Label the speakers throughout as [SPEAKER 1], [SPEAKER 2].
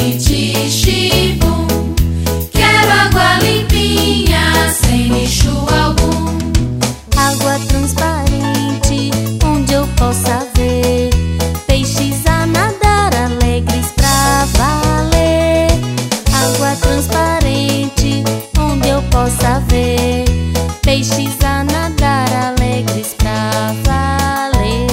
[SPEAKER 1] tixi-bum. Quero água limpinha, sem lixo algum.
[SPEAKER 2] Água transparente, onde eu possa ver peixes a nadar alegres pra valer. Água transparente, onde eu possa ver peixes a nadar alegres pra valer.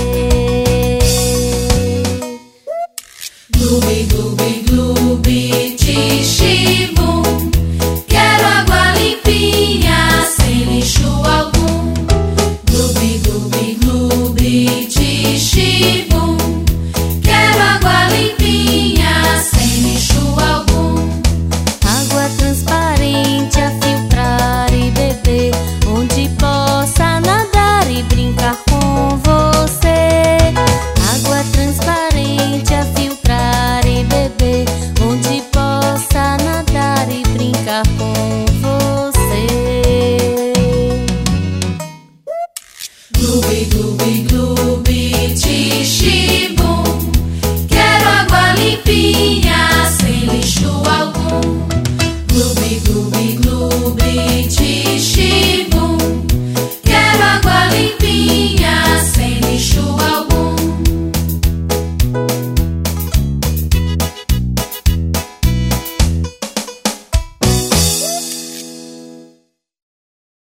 [SPEAKER 1] Gloobi, gloobi, gloobi, tixi-bum. Quero água limpinha, sem lixo algum. Gloobi, gloobi, gloobi, tixi-bum. Quero água limpinha, sem lixo algum.
[SPEAKER 2] Água transparente a filtrar e beber, onde possa nadar e brincar com você. Água transparente a filtrar e beber, onde possa nadar e brincar com você.
[SPEAKER 1] Gloobi, gloobi,